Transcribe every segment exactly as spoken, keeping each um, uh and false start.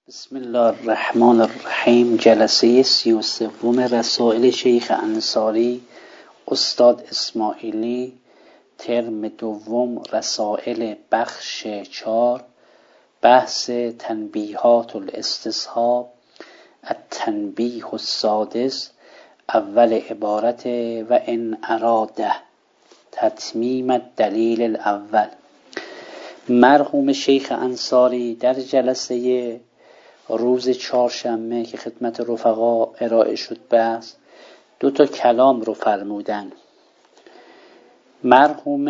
بسم الله الرحمن الرحیم. جلسه سی و سوم رسائل شیخ انصاری استاد اسماعیلی، ترم دوم، رسائل بخش چهار، بحث تنبیهات الاستصحاب، التنبیه السادس، اول عبارت و ان اراده، تتمیم الدلیل الاول. مرحوم شیخ انصاری در جلسه روز چهارشنبه که خدمت رفقا ارائه شد بحث، دو تا کلام رو فرمودن. مرحوم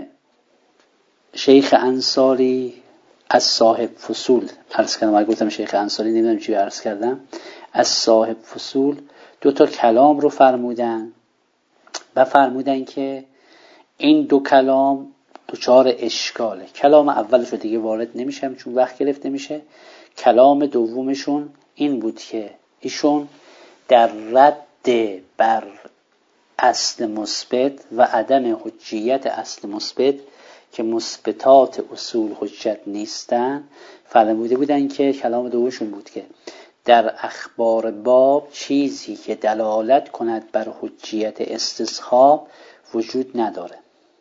شیخ انصاری از صاحب فصول عرض کردم، اگه گفتم شیخ انصاری نمیدونم چی عرض کردم، از صاحب فصول دو تا کلام رو فرمودن و فرمودن که این دو کلام دوچار اشکاله. کلام اولش رو دیگه وارد نمیشم چون وقت گرفته میشه. کلام دومشون این بود که ایشون در رد بر اصل مثبت و عدم حجیت اصل مثبت که مثبتات اصول حجت نیستن فرموده بودن که کلام دومشون بود که در اخبار باب چیزی که دلالت کند بر حجیت استصحاب وجود نداره.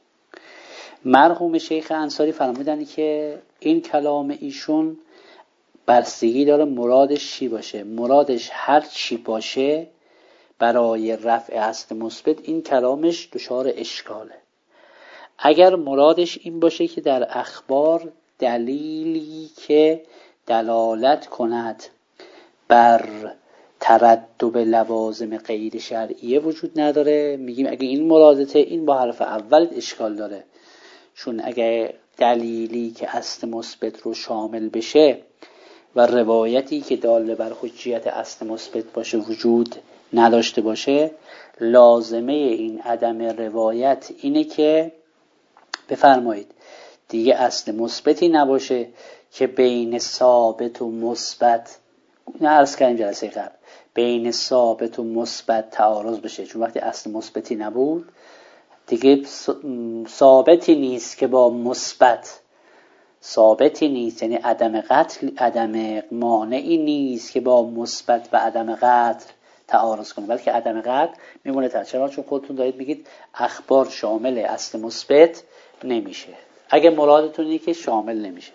مرحوم شیخ انصاری فرمودن که این کلام ایشون بستگی داره مرادش چی باشه. مرادش هر چی باشه برای رفع اصل مثبت این کلامش دچار اشکاله. اگر مرادش این باشه که در اخبار دلیلی که دلالت کند بر ترتب لوازم غیر شرعیه وجود نداره، میگیم اگه این مرادته این با حرف اول اشکال داره، چون اگه دلیلی که اصل مثبت رو شامل بشه و روایتی که دال بر حجیت اصل مثبت باشه وجود نداشته باشه، لازمه این عدم روایت اینه که بفرمایید دیگه اصل مثبتی نباشه که بین ثابت و مثبت، نه عرض کردیم جلسه قبل، بین ثابت و مثبت تعارض بشه. چون وقتی اصل مثبتی نبود دیگه ثابتی نیست که با مثبت، ثابتی نیست یعنی عدم قتل، عدم مانعی نیست که با مثبت و عدم قتل تعارض کنه، بلکه عدم قتل میمونه تا. چرا؟ چون خودتون دارید میگید اخبار شامل اصل مثبت نمیشه. اگه مرادتون اینه که شامل نمیشه.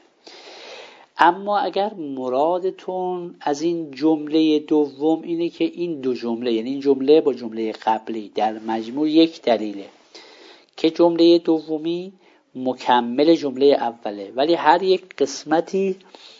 اما اگر مرادتون از این جمله دوم اینه که این دو جمله، یعنی این جمله با جمله قبلی در مجموع یک دلیله، که جمله دومی مکمل جمله اوله ولی هر یک قسمتی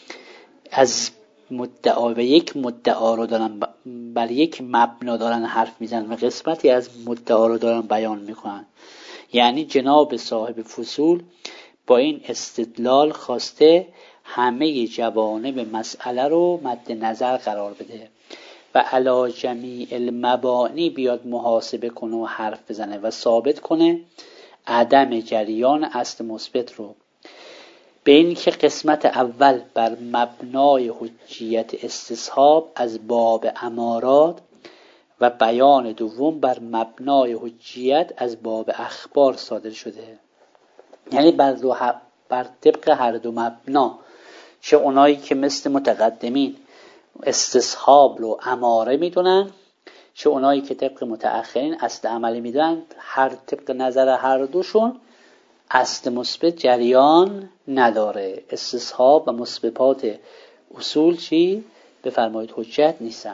از مدعا و یک مدعا رو دارن بر یک مبنا دارن حرف میزنن و قسمتی از مدعا رو دارن بیان میکنن. یعنی جناب صاحب فصول با این استدلال خواسته همه جوانب مسئله رو مد نظر قرار بده و علی جمیع المبانی بیاد محاسبه کنه و حرف بزنه و ثابت کنه عدم جریان اصل مثبت رو، به این که قسمت اول بر مبنای حجیت استصحاب از باب امارات و بیان دوم بر مبنای حجیت از باب اخبار صادر شده. یعنی بر, دو ح... بر طبق هر دو مبنا، چه اونایی که مثل متقدمین استصحاب رو اماره میدونن، چه اونایی که طبق متأخرین اصل عملی میدونن، هر طبق نظر هر دوشون اصل مثبت جریان نداره. استصحاب و مثبتات اصول چی؟ بفرمایید حجت نیستن.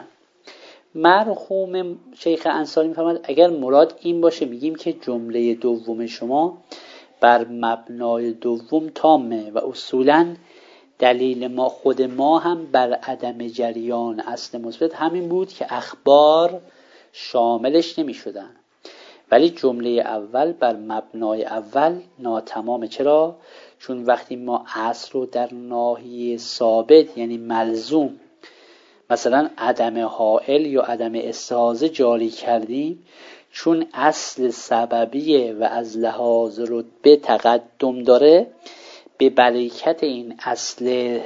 مرحوم شیخ انصاری میفرماید اگر مراد این باشه میگیم که جمله دوم شما بر مبنای دوم تامه و اصولاً دلیل ما خود ما هم بر عدم جریان اصل مثبت همین بود که اخبار شاملش نمی شدن، ولی جمله اول بر مبنای اول ناتمامه. چرا؟ چون وقتی ما اصل رو در ناحیه ثابت یعنی ملزوم، مثلا عدم حائل یا عدم استحاضه جاری کردیم، چون اصل سببیه و از لحاظ رتبه تقدم داره، به برکت این اصل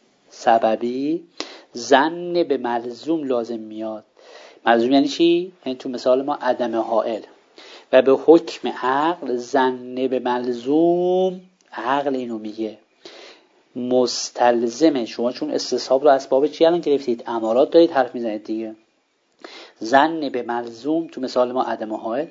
سببی ظن به ملزوم لازم میاد. ملزوم یعنی چی؟ یعنی تو مثال ما عدم حائل، و به حکم عقل ظن به ملزوم، عقل اینو میگه مستلزمه. شما چون استصحاب رو اسباب چی الان گرفتید؟ امارات دارید حرف میزنید دیگه. ظن به ملزوم تو مثال ما عدم حائل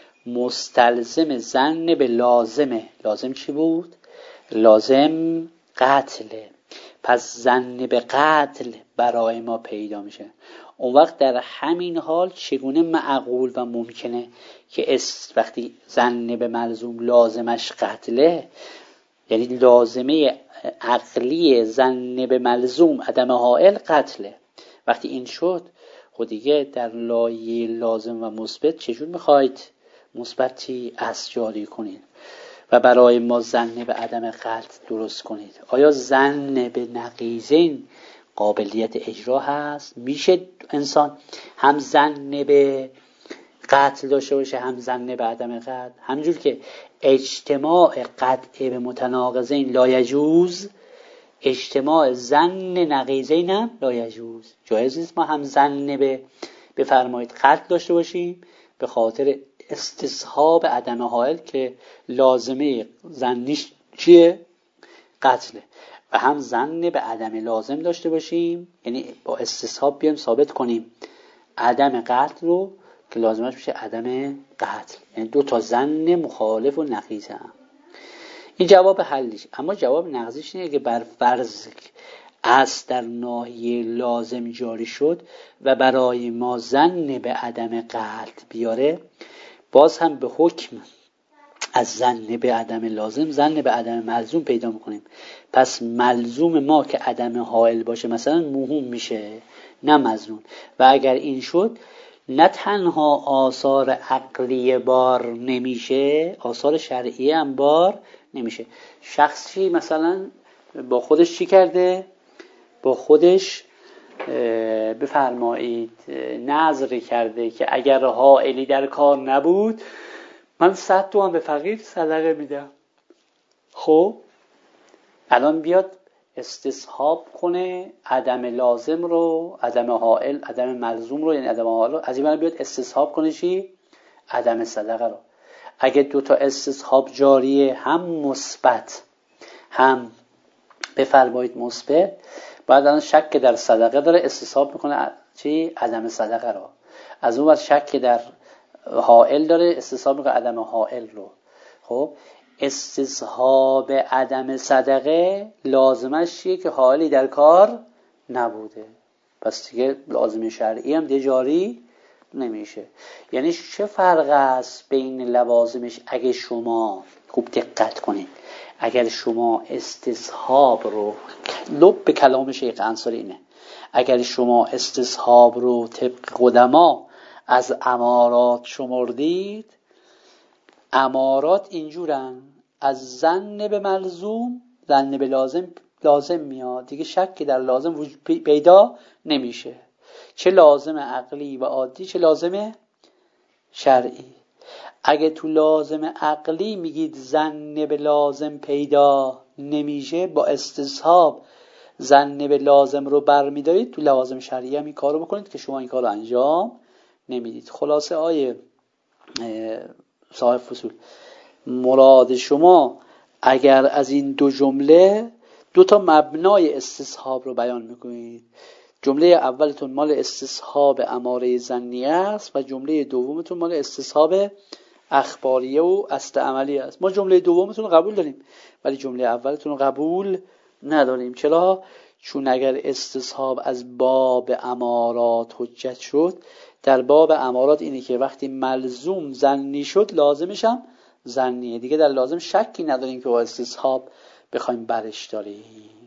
مستلزم ظن به لازمه. لازم چی بود؟ لازم قتله. پس ظن به قتل برای ما پیدا میشه. اون وقت در همین حال چگونه معقول و ممکنه که است وقتی ظن به ملزوم لازمش قتله، یعنی لازمه عقلی ظن به ملزوم عدم حائل قتله. وقتی این شد خود دیگه در لایه لازم و مثبت چجور میخواید مثبتی اصل جاری کنید و برای ما ظن به عدم قتل درست کنید؟ آیا ظن به نقیضین قابلیت اجرا هست؟ میشه انسان هم ظن به قتل داشته باشه هم ظن به عدم قتل؟ همینجور که اجتماع قطع به متناقضین لا یجوز، اجتماع ظن نقیضین هم لا یجوز. جایز نیست ما هم ظن به بفرمایید قتل داشته باشیم به خاطر استصحاب عدم حائل که لازمه ظنیش چیه؟ قتله. و هم ظن به عدم لازم داشته باشیم، یعنی با استصحاب بیایم ثابت کنیم عدم قتل رو که لازمش میشه عدم قتل. یعنی دو تا ظن مخالف و نقیض هم. این جواب حلیش. اما جواب نقضیش اینه که بر فرض اصل در ناحیه لازم جاری شد و برای ما ظن به عدم قتل بیاره، باز هم به حکم از ظن به عدم لازم ظن به عدم ملزوم پیدا میکنیم. پس ملزوم ما که عدم حائل باشه مثلا موهوم میشه نه مظنون. و اگر این شد نه تنها آثار عقلی بار نمیشه، آثار شرعی هم بار نمیشه. شخصی مثلا با خودش چی کرده؟ با خودش بفرمایید نذر کرده که اگر حائلی در کار نبود من صد تومن به فقیر صدقه میدم. خب الان بیاد استصحاب کنه عدم لازم رو، عدم حائل، عدم ملزوم رو، یعنی عدم حائل رو از این بیاد استصحاب کنه چی؟ عدم صدقه رو. اگه دوتا استصحاب جاریه هم مثبت هم بفرمایید مثبت، بعد الان شک در صدقه داره استصحاب میکنه چی؟ عدم صدقه رو. از اون وقت شک در حائل داره استصحاب میکنه عدم حائل رو. خب استصحاب عدم صدقه لازمش چیه؟ که حائلی در کار نبوده. پس دیگه لازم شرعی هم دیگه جاری نمیشه. یعنی چه فرق است بین لوازمش؟ اگه شما خوب دقت کنید، اگر شما استصحاب رو لب به کلام شیخ انصاری اینه، اگر شما استصحاب رو طبق قدما از امارات شمردید، امارات اینجورن از ظن به ملزوم ظن به لازم لازم میاد دیگه، شک در لازم وجود پیدا نمیشه، چه لازم عقلی و عادی چه لازم شرعی. اگه تو لازم عقلی میگید ظن به لازم پیدا نمیشه، با استصحاب ظن به لازم رو برمیدارید، تو لوازم شرعی هم این کارو بکنید که شما این کارو انجام نمیدید. خلاصه آیه صاحب فصول، مراد شما اگر از این دو جمله دو تا مبنای استصحاب رو بیان میکنید، جمله اولتون مال استصحاب اماره ظنیه است و جمله دومتون مال استصحاب اخباریه و اصل عملی است. ما جمله دومتون رو قبول داریم ولی جمله اولتون رو قبول نداریم. چرا؟ چون اگر استصحاب از باب امارات حجت شد، در باب امارات اینه که وقتی ملزوم ظنی شد لازمش هم ظنیه دیگه، در لازم شکی نداریم که با استصحاب بخوایم برش داریم.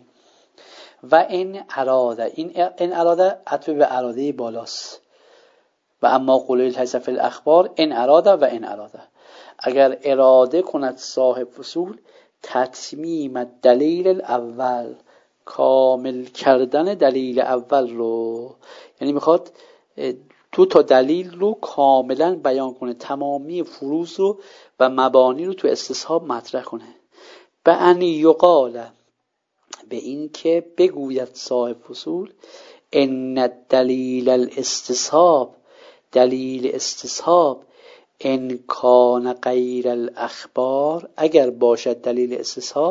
و این اراده، این این اراده عطف به اراده بالاست. و اما قولوی الحسف الاخبار این اراده و این اراده، اگر اراده کند صاحب فصول تتمیم دلیل الاول، کامل کردن دلیل اول رو، یعنی میخواد دو تا دلیل رو کاملا بیان کنه، تمامی فروض رو و مبانی رو تو استصحاب مطرح کنه. به ان یقال، به این که بگوید صاحب فصول ان دلیل الاستصحاب، دلیل استصحاب ان کان غیر الاخبار، اگر باشد دلیل استصحاب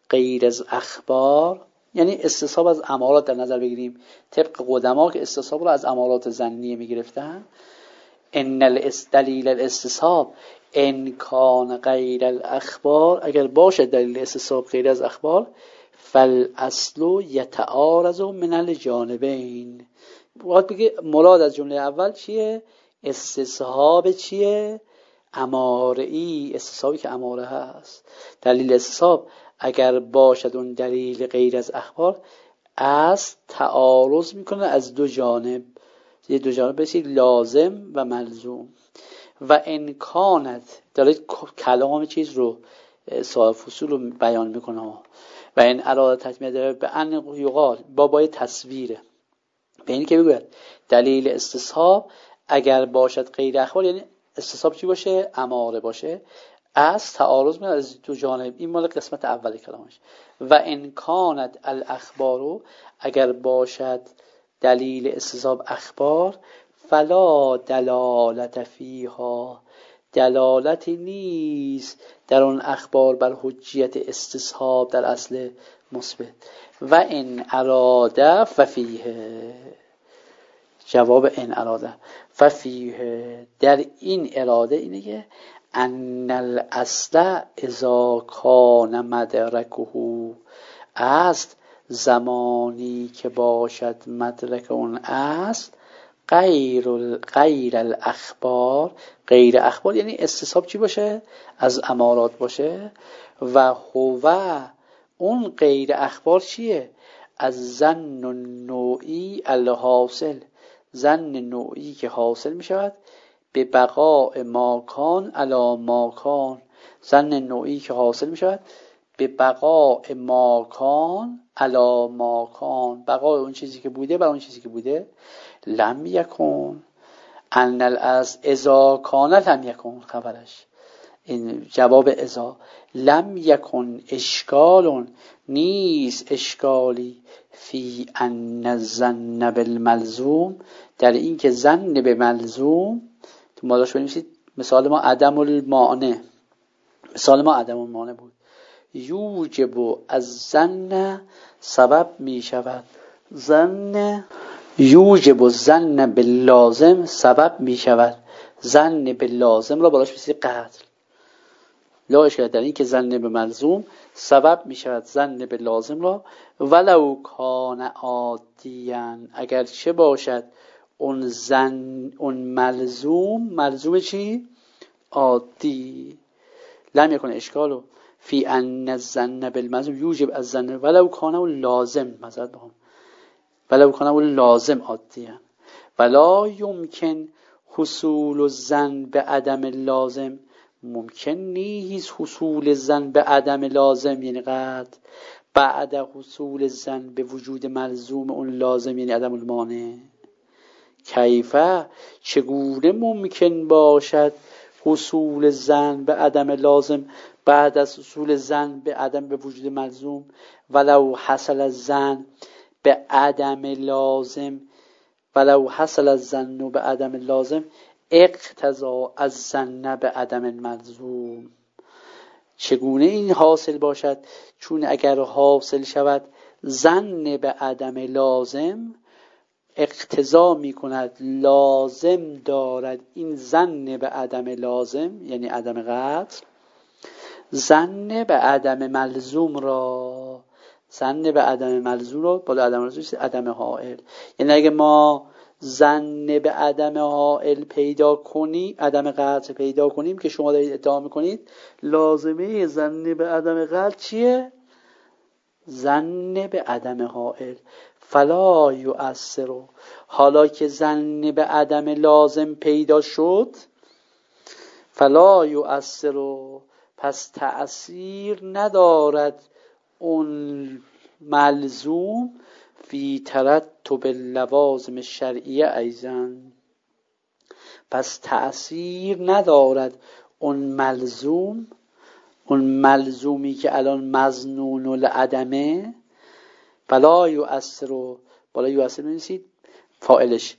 غیر از اخبار، یعنی استصحاب از امارات در نظر بگیریم طبق قدما که استصحاب رو از امارات ظنیه میگرفتن. ان دلیل الاستصحاب ان کان غیر الاخبار، اگر باشه دلیل استصحاب غیر از اخبار، فالاصل یتعارض من الجانبین. باید بگه مراد از جمله اول چیه؟ استصحاب چیه؟ اماره‌ای، استصحابی که اماره هست. دلیل استصحاب اگر باشد اون دلیل غیر از اخبار، از تعارض میکنه از دو جانب، یه دو جانب بسید لازم و ملزوم. و امکانت داره کلام چیز رو صاحب فصول رو بیان میکنه. و این اراده تطمیه داره به ان یقال با بای تصویره، به این که بگوید دلیل استصحاب اگر باشد غیر اخبار، یعنی استصحاب چی باشه؟ اماره باشه، از تعارض میاد از دو جانب. این مال قسمت اول کلامش. و امکانت الاخبارو، اگر باشد دلیل استصحاب اخبار، فلا دلالت فیها، دلالتی نیست در اون اخبار بر حجیت استصحاب در اصل مثبت. و ان اراده ففیه، جواب ان اراده ففیه، در این اراده اینه که ان الاصل اذا کان مدرکه، است زمانی که باشد مدرک اون است، غیر غیر الاخبار، غیر اخبار یعنی استصحاب چی باشه؟ از امارات باشه. و هو اون غیر اخبار چیه؟ از ظن نوعی الحاصل، ظن نوعی که حاصل می شود به بقاء ماکان علی ماکان، ظن نوعی که حاصل می شود به بقاء ماکان علی ماکان، بقاء اون چیزی که بوده بر اون چیزی که بوده. لم یکن ان الاصل اذا کان لم یکن، خبرش این جواب اذا. لم یکن اشکال، نیست اشکالی فی ان الظن بالملزوم، در این که ظن به ملزوم، تو مالاش بنویسید مثال ما عدم المانع، مثال ما عدم المانع بود. یوجب از ظن سبب می شود، ظن یوجب الظن باللازم سبب می شود، ظن باللازم را بالاش بسید قتل. لا اشکال در این که ظن به ملزوم سبب می شود ظن به لازم را. ولو کان عادیاً، اگر چه باشد اون ظن اون ملزوم، ملزوم چی؟ عادی. لم یکن اشکالو فی ان الظن بالملزوم یوجب الظن ولو کان لازم، مثلا بخوام ولو کان لازم عادیاً. ولا یمکن حصول الظن به عدم لازم، ممکن نیست حصول ظن به عدم لازم یعنی قطع، بعد حصول ظن به وجود ملزوم اون لازم یعنی عدم المانع. کیفه چگونه ممکن باشد حصول ظن به عدم لازم بعد از حصول ظن به عدم به وجود ملزوم؟ ولو حصل الظن به عدم لازم، ولو حصل الظن به عدم لازم اقتضا از ظن به عدم ملزوم. چگونه این حاصل باشد؟ چون اگر حاصل شود ظن به عدم لازم، اقتضا می کند لازم دارد این ظن به عدم لازم یعنی عدم قطع، ظن به عدم ملزوم را، ظن به عدم ملزوم را بالا عدم ملزوم عدم حائل. یعنی اگه ما ظن به عدم حائل پیدا کنی، عدم قطع پیدا کنیم که شما دارید ادعا میکنید، لازمه ظن به عدم قطع چیه؟ ظن به عدم حائل. فلا یؤثر، حالا که ظن به عدم لازم پیدا شد، فلا یؤثر پس تأثیر ندارد اون ملزوم فی ترتب لوازم شرعیه ایضاً، پس تأثیر ندارد اون ملزوم، اون ملزومی که الان مظنون العدمه. فلا یؤثر، بالا یؤثر بنویسید فاعلش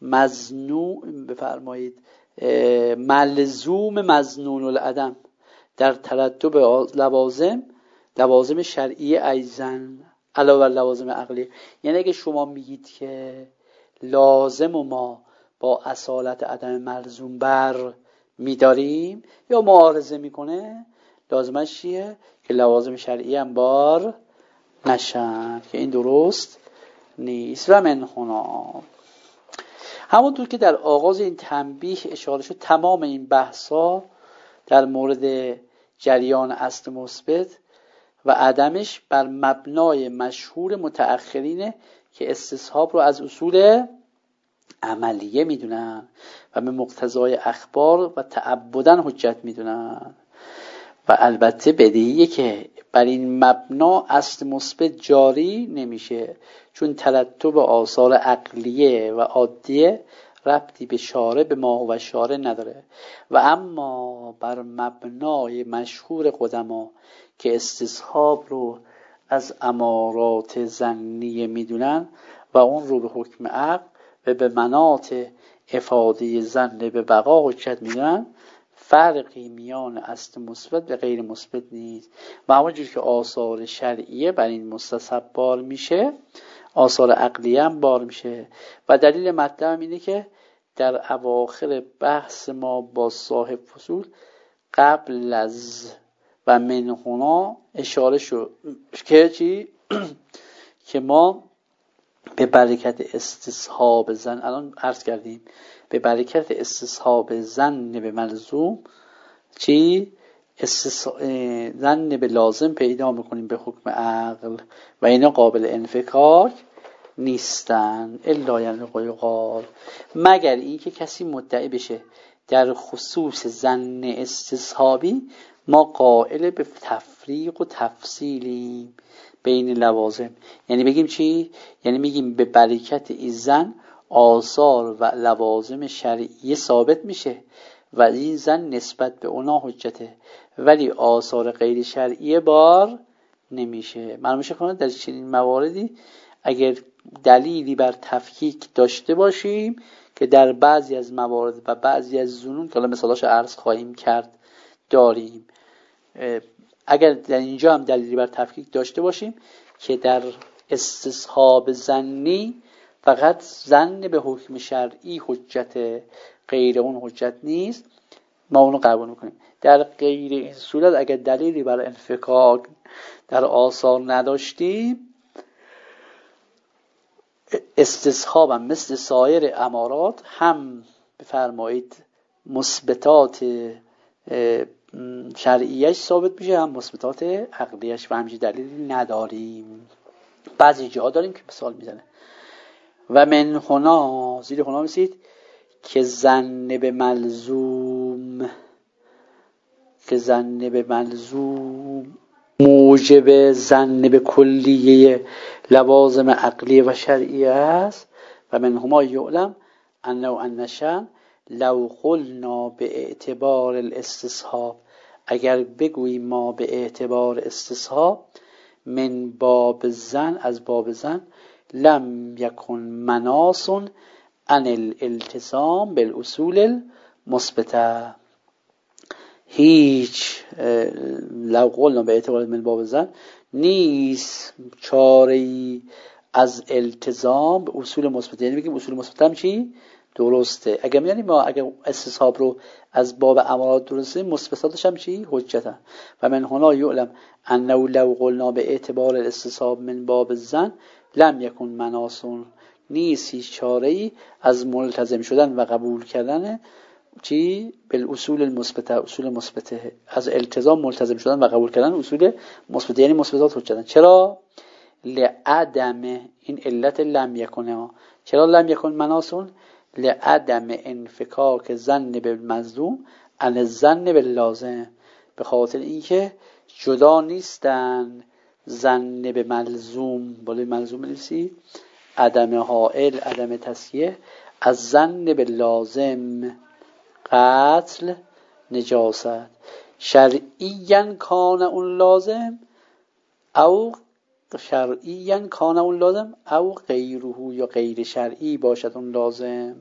مظنون بفرمایید، ملزوم مظنون العدم در ترتب لوازم لوازم شرعی ایزن علاوه بر لوازم عقلی. یعنی اگه شما میگید که لازم و ما با اصالت عدم ملزوم بر میداریم یا معارضه میکنه، لازمش چیه؟ که لوازم شرعی هم بار نشن، که این درست نیست. و من هنا، همونطور که در آغاز این تنبیه اشاره شد، تمام این بحثا در مورد جریان اصل مثبت و عدمش بر مبنای مشهور متأخرینه که استصحاب رو از اصول عملیه میدونن و به مقتضای اخبار و تعبدن حجت میدونن. و البته بدیهیه که بر این مبنا اصل مثبت جاری نمیشه، چون ترتب آثار عقلیه و عادیه ربطی به شارع به ما و شارع نداره. و اما بر مبنای مشهور قدما که استصحاب رو از امارات ظنیه میدونن و اون رو به حکم عقل و به مناط افاده ظن به بقا حجت میدونن، فرقی میان اصل مثبت و غیر مثبت نیست. و همونجور که آثار شرعیه بر این مستصحب بار میشه، آثار عقلیه هم بار میشه. و دلیل مطلب اینه که در اواخر بحث ما با صاحب فصول قبل از و من هنا اشاره شد که چی؟ که ما به برکت استصحاب زن، الان عرض کردیم به برکت استصحاب زن به ملزوم چی؟ زن به لازم پیدا میکنیم به حکم عقل و اینا قابل انفکاک نیستن الا یعنی قال، مگر این که کسی مدعی بشه در خصوص زن استصحابی ما قائل به تفریق و تفصیلیم بین لوازم. یعنی بگیم چی؟ یعنی میگیم به برکت این زن آثار و لوازم شرعی ثابت میشه و این زن نسبت به اونا حجته، ولی آثار غیر شرعی بار نمیشه. معلوم میشه کنه در چنین مواردی اگر دلیلی بر تفکیک داشته باشیم که در بعضی از موارد و بعضی از ظنون که حالا مثالاش عرض خواهیم کرد داریم، اگر در اینجا هم دلیلی بر تفکیک داشته باشیم که در استصحاب ظنی فقط ظن به حکم شرعی حجت، غیر اون حجت نیست، ما اونو قبول میکنیم. در غیر این صورت اگر دلیلی بر انفکاک در آثار نداشتیم، استصحاب هم مثل سایر امارات هم بفرمایید مثبتات شرعیش ثابت میشه هم مثبتات عقلیش و همچین دلیلی نداریم. بعضی جاها داریم که مثال میزنه و من هنا، زیر هنا میسید که زن به ملزوم، که زن به ملزوم موجب زن به کلیه لوازم عقلی و شرعی است. و من هما یعلم انه انشان لو قلنا به اعتبار الاستصحاب، اگر بگوییم ما به اعتبار استصحاب من باب زن، از باب زن، لم یکن مناص عن الالتزام بالاصول المثبته، هیچ لو قلنا به اعتبار من باب زن نیست چاره‌ای از التزام به اصول مثبت. یعنی بگیم اصول مثبت هم چی؟ درسته. اگر یعنی ما اگر استصحاب رو از باب امارات درسته، مثبتاتش هم چی؟ حجتن. و من هنا یعلم انه لو قلنا به اعتبار الاستصحاب من باب الزن لم یکن مناصون، نیست هیچ چاره‌ای از ملتزم شدن و قبول کردن چی؟ بالاصول المثبته، اصول مثبته، از التزام ملتزم شدن و قبول کردن اصول مثبته، یعنی مثبتات حجتن. چرا؟ لعدم، این علت لم یکن، چرا لم یکن مناصون؟ لعدم انفکاک ظن بالمظلوم عن الظن باللازم، به خاطر اینکه جدا نیستن ظن به ملزوم، بالای ملزوم نیستی، عدم حائل، عدم تسکیه، از ظن به لازم، قتل، نجاست، شرعیاً کان اون لازم او شرعیاً کان اون لازم او غیره، یا غیر شرعی باشد اون لازم،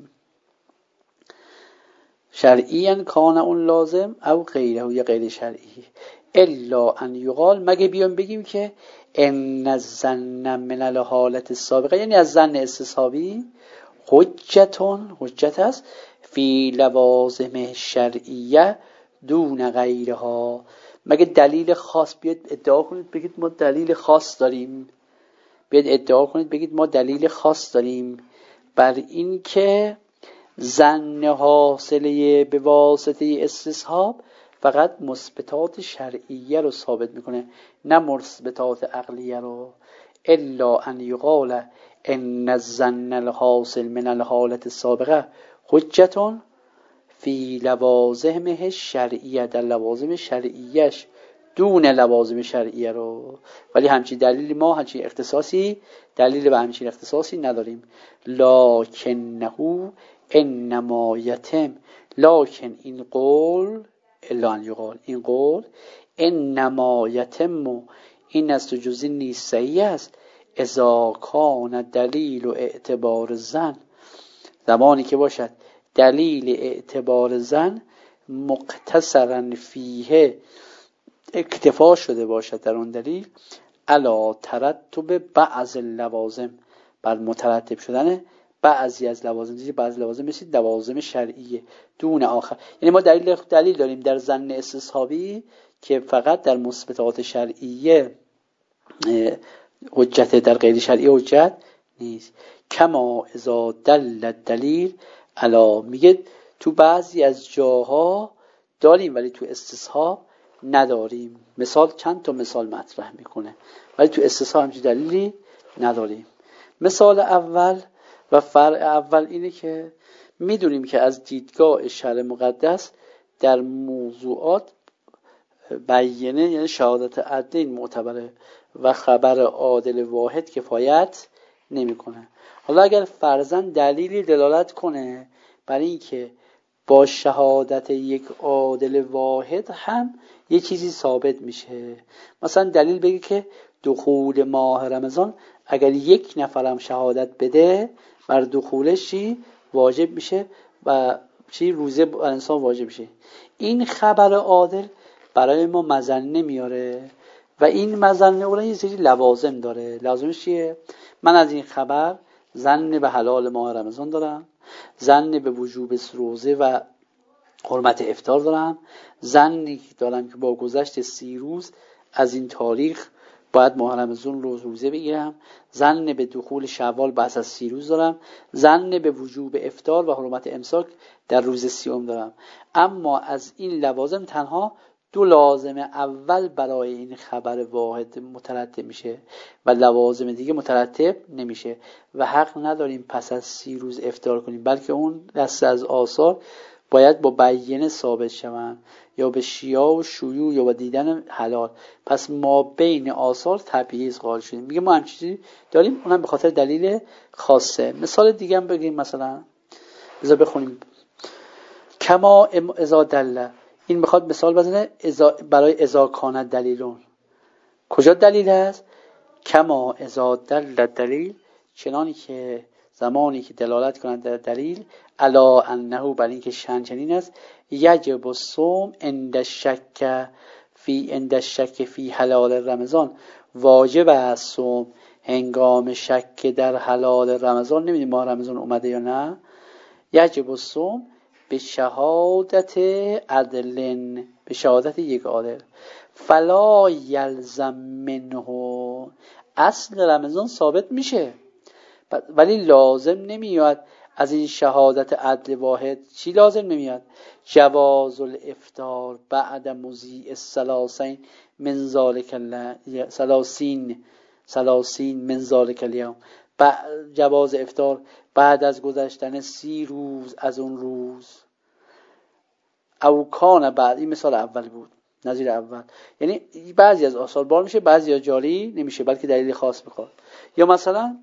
شرعیاً کان اون لازم او غیره یا غیر شرعی. الا ان یقال، مگه بیام بگیم که ان الظن من الحالت السابقه، یعنی از ظن استصحابی حجتون حجت است فی لوازم شرعیه دون غیرها. مگه دلیل خاص بیاد ادعا کنید بگید ما دلیل خاص داریم، بیاد ادعا کنید بگید ما دلیل خاص داریم بر این که ظن حاصله به واسطه استصحاب فقط مثبتات شرعیه رو ثابت میکنه نه مثبتات عقلیه رو. الا ان یقال ان الظن الحاصل من الحالت السابقه حجتون فی لوازمه شرعیه، در لوازم شرعیش دون لوازم شرعیه رو. ولی همچین دلیلی ما همچین اختصاصی دلیل به همچین اختصاصی نداریم. لکنه انما یتم، لکن این قول الا ان یقال، این قول انما یتم، این از تو جزی نیست صحیح است اذا کان دلیل و اعتبار زن، زمانی که باشد دلیل اعتبار زن مقتصرا فیه، اکتفا شده باشد در اون دلیل علا ترتب بعض اللوازم، بر مترتب شدن بعضی از لوازم، دیگه بعضی لوازم مثل لوازم شرعیه دون آخر. یعنی ما دلیل دلیل داریم در ظن استصحابی که فقط در مثبتات شرعیه حجت، در غیر شرعی حجت نیست. کما اذا دل دلیل علا، میگه تو بعضی از جاها داریم ولی تو استصحاب نداریم. مثال چند تا مثال مطرح میکنه ولی تو استصحاب همچین دلیلی نداریم. مثال اول و فرع اول اینه که میدونیم که از دیدگاه شرع مقدس در موضوعات بیینه، یعنی شهادت عدلین معتبره و خبر عادل واحد کفایت نمیکنه. حالا اگر فرضاً دلیلی دلالت کنه بر این که با شهادت یک عادل واحد هم یه چیزی ثابت میشه، مثلا دلیل بگه که دخول ماه رمضان اگر یک نفرم شهادت بده بر دخولش چی واجب میشه و چی روزه بر انسان واجب میشه، این خبر عادل برای ما مظنه میاره و این مظنه اولا یه سری لوازم داره. لازمش چیه؟ من از این خبر ظن به حلال ماه رمضان دارم، ظن به وجوب روزه و حرمت افطار دارم، ظنی دارم که با گذشت سی روز از این تاریخ باید ماه رمضان رو روزه بگیرم، ظن به دخول شوال بعد از سی روز دارم، ظن به وجوب افطار و حرمت امساک در روز سیوم دارم. اما از این لوازم تنها دو لازم اول برای این خبر واحد مترتب میشه و لوازم دیگه مترتب نمیشه و حق نداریم پس از سی روز افطار کنیم، بلکه اون دسته از آثار باید با بیینه ثابت شوند یا به شیاع و شیوع یا با دیدن حلال. پس ما بین آثار تبعیض قائل شدیم. میگه ما هم چیزی داریم اونم به خاطر دلیل خاصه. مثال دیگه هم بگیم، مثلا بذار بخونیم کما اذا دل، این میخواد مثال بزنه برای اذا کان دلیلون. کجا دلیل هست؟ کما اذا دل دلیل، چنانی که زمانی که دلالت کنند در دلیل الا انه، بر این که شأن چنین است یجب الصوم عند الشک فی عند الشک فی حلال رمضان، واجب است صوم هنگام شک در حلال رمضان، نمیدونی ماه رمضان اومده یا نه. یجب الصوم به شهادت عدل، به شهادت یک عادل. فلا یلزم منه، اصل رمضان ثابت میشه ولی لازم نمیاد از این شهادت عدل واحد. چی لازم نمیاد؟ جواز الافطار بعد مضیء الثلاثین من ذلک ثلاثین ثلاثین من ذلک اليوم، جواز افطار بعد از گذشتن سی روز از اون روز. او کان بعد، این مثال اول بود نظیر اول، یعنی بعضی از آثار بار میشه بعضی از جاری نمیشه بلکه دلیل خاص میخواد. یا مثلا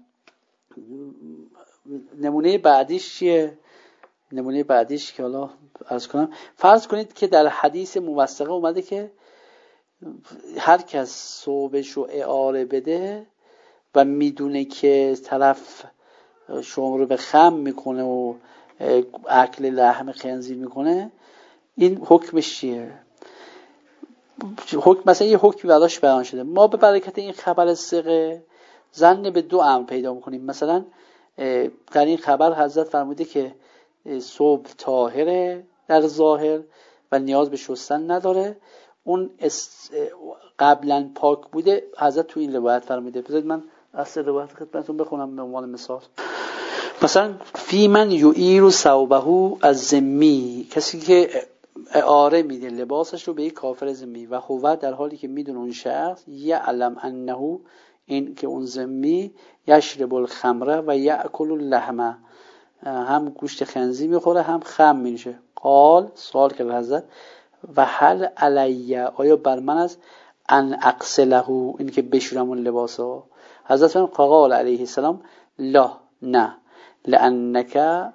نمونه بعدیش چیه؟ نمونه بعدیش که حالا عرض کنم، فرض کنید که در حدیث موثقه اومده که هر کس ثوبش رو اعاره بده و میدونه که طرف شما رو به خم میکنه و اکل لحم خنزیر میکنه، این حکمش چیه؟ حکم مثلا یه حکمی براش بیان شده، ما به برکت این خبر ثقه ظن به دو امر پیدا میکنیم. مثلا در این خبر حضرت فرموده که صبح طاهره در ظاهر و نیاز به شستن نداره، اون قبلا پاک بوده. حضرت تو این روایت فرموده، بذارید من اصل روایت خدمتتون بخونم به عنوان مثال. مثلا فی من یعیر ثوبه از ذمی، کسی که اعاره میده لباسش رو به یک کافر ذمی، و هو در حالی که میدونه اون شخص یعلم انه، این که اون ذمی یشرب الخمر و یاکل اللحم، هم گوشت خنزیر میخوره هم خمر میشه. قال، سوال کرد حضرت، و هل علی، آیا بر من است ان اغسله، این که بشورم اون لباسو؟ حضرت فرمود قال علیه السلام لا، نه، لانک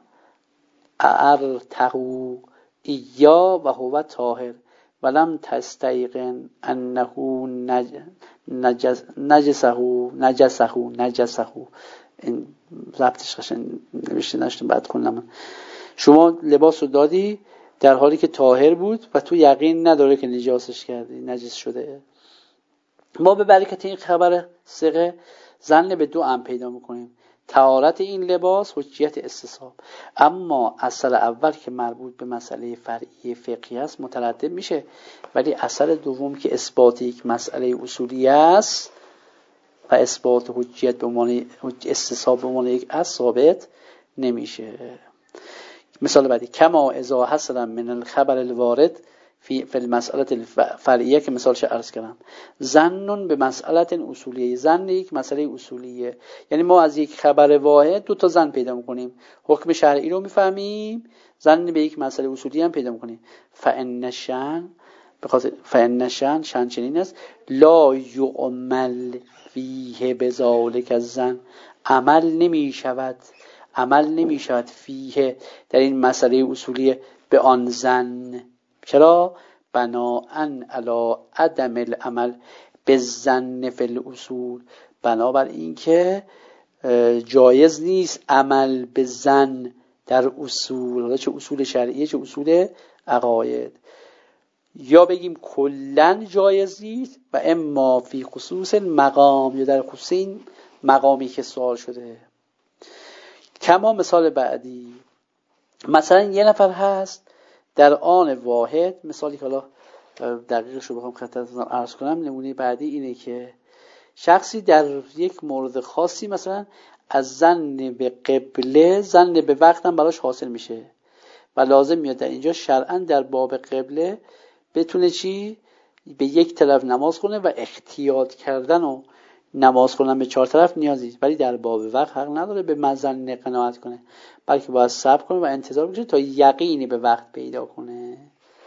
اعرته ایا و هو طاهر ولم تستیقن انه نجس نجسه نجسه نجسه. این ضبطش قشنگ نوشته نشدم، بعد خوندم. شما لباس رو دادی در حالی که طاهر بود و تو یقین نداره که نجاسش کردی، نجس شده. ما به برکت این خبر ثقه ظن به دو امر پیدا میکنیم: طهارت این لباس، حجیت استصحاب. اما اصل اول که مربوط به مسئله فرعی فقهی است متردد میشه، ولی اصل دوم که اثبات یک مسئله اصولی است و اثبات حجیت به عنوان استصحاب به عنوان یک اصل ثابت نمیشه. مثال بعدی: کما اذا حصل من الخبر الوارد فی فی المسئله الفرعیه، که مثالش عرض کردم. ظن به مسئله اصولیه، ظن یک مسئله اصولیه، یعنی ما از یک خبر واحد دو تا ظن پیدا میکنیم، حکم شرعی رو میفهمیم، ظن به یک مسئله اصولی هم پیدا میکنیم. فان شأن، بخاطر فان شأن شأن چنین است: لا یعمل فیه بذالک الظن، عمل نمیشود عمل نمیشود فیه در این مسئله اصولی به آن ظن. چرا؟ بناءً علی عدم العمل بالظن فی الاصول، بنابر این که جایز نیست عمل به ظن در اصول، چه اصول شرعیه چه اصول عقاید. یا بگیم کلاً جایز نیست و اما فی خصوص مقام، یا در خصوص این مقامی که سوال شده. کما مثال بعدی، مثلا یه نفر هست در آن واحد، مثالی که حالا دقیقش رو بخوام خدمتتون عرض کنم، نمونه بعدی اینه که شخصی در یک مورد خاصی مثلا از ظن به قبله، ظن به وقت هم براش حاصل میشه و لازم میاد در اینجا شرعاً در باب قبله بتونه چی؟ به یک طرف نماز خونه و احتیاط کردن و نماز خوندن به چهار طرف نیازی، ولی در باب وقت حق نداره به مظن قناعت کنه، بلکه باید صبر کنه و انتظار بکنه تا یقینی به وقت پیدا کنه.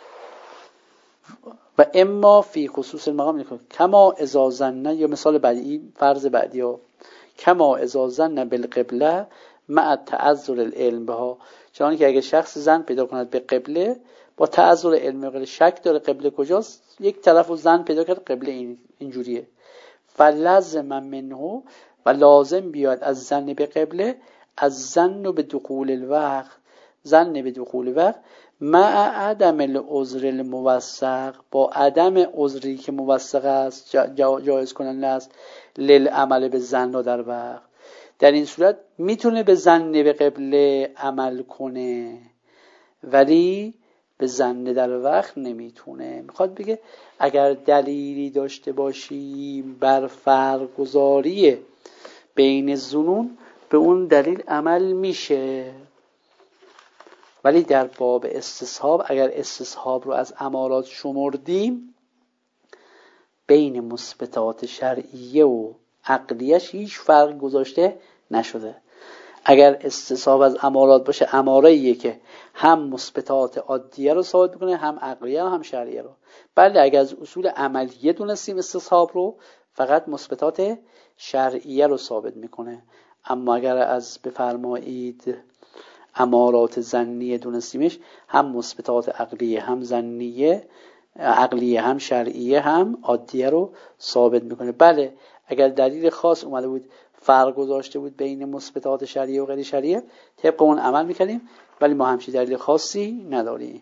و اما فی خصوص المقام میکنه کما اذا ظن، یا مثال بعدی فرض بعدی ها، کما اذا ظن بالقبله مع تعذر العلم بها، چون که اگه شخص ظن پیدا کند به قبله با تعذر علم، غیر شک داره قبله کجاست، یک طرف و ظن پیدا کرد قبله این اینجوریه، فلازم منه، و لازم بیاد از ظن به قبله، از ظن به دخول الوقت، ظن به دخول وقت، مع عدم العذر الموثق، با عدم عذری که موثق است، جا جایز کننده است للعمل به ظن در وقت. در این صورت میتونه به ظن به قبله عمل کنه ولی به ظن در وقت نمیتونه. میخواد بگه اگر دلیلی داشته باشیم بر فرق گذاری بین ظنون، به اون دلیل عمل میشه، ولی در باب استصحاب اگر استصحاب رو از امارات شمردیم، بین مثبتات شرعیه و عقلیش هیچ فرق گذاشته نشده. اگر استصحاب از امارات باشه، اماره‌ایه که هم مثبتات عادیه رو ثابت میکنه، هم عقلیه و هم شرعیه رو. بله اگر از اصول عملیه دونستیم استصحاب رو، فقط مثبتات شرعیه رو ثابت میکنه. اما اگر از بفرمایید امارات ظنیه دونستیمش، هم مثبتات عقلیه هم ظنیه، عقلیه هم شرعیه هم عادیه رو ثابت میکنه. بله اگر دلیل خاص اومده بود فرق گذاشته بود بین مثبتات شرعیه و غیر شرعیه، طبق اون عمل میکنیم، ولی ما همچین دلیل خاصی نداریم.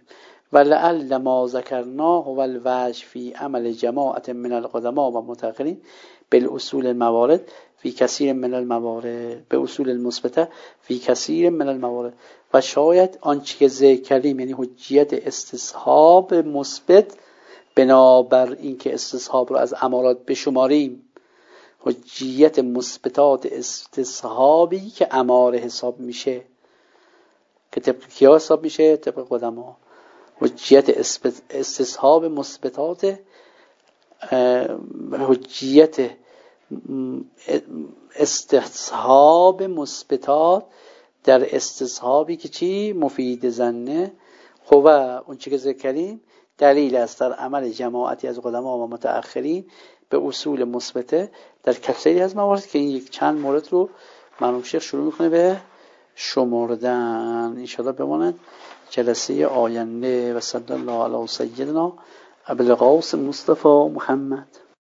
ولعل ما ذکرناه هو الوجه فی عمل جماعت من القدماء و متأخرین بالاصول الموارد فی کثیر من الموارد به اصول المثبته فی کثیر من الموارد. و شاید آنچه که ذکر کردیم یعنی حجیت استصحاب مثبت بنابر اینکه استصحاب رو از امارات بشماریم، حجیت مثبتات استصحابی که اماره حساب میشه که طبق کیا حساب میشه؟ طبق قدما. حجیت استصحاب مثبتات حجیت استصحاب مثبتات در استصحابی که چی؟ مفید ظنه. خب اون چی که ذکر کردیم دلیل است در عمل جماعتی از قدما و متأخرین به اصول مثبته در کثیری از موارد که این یک چند مورد رو مرحوم شیخ شروع میکنه به شمردن. انشاءالله بماند جلسه آینده. و صلی الله علی سیدنا ابوالقاسم مصطفی محمد.